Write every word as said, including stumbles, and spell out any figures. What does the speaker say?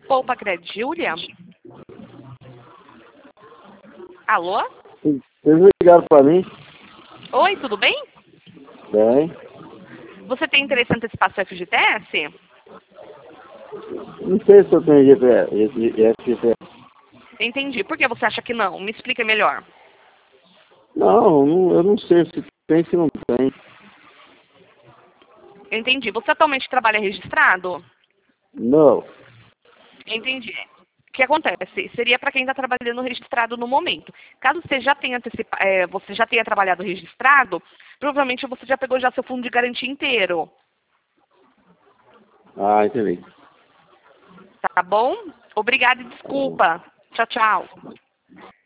Poupa Crédito, Júlia? Alô? Vocês ligaram para mim? Oi, tudo bem? Bem. Você tem interesse em antecipar seu F G T S? Não sei se eu tenho G P S. F G P S. Entendi. Por que você acha que não? Me explica melhor. Não, não, eu não sei se tem, se não tem. Entendi. Você atualmente trabalha registrado? Não. Entendi. O que acontece? Seria para quem está trabalhando registrado no momento. Caso você já tenha antecipa, é, você já tenha trabalhado registrado, provavelmente você já pegou já seu fundo de garantia inteiro. Ah, entendi. Tá bom? Obrigada e desculpa. Tchau, tchau.